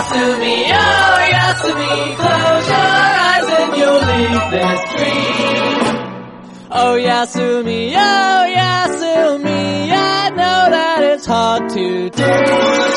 Yasumi, oh Yasumi, close your eyes and you'll leave this dream. Oh Yasumi, I know that it's hard to do.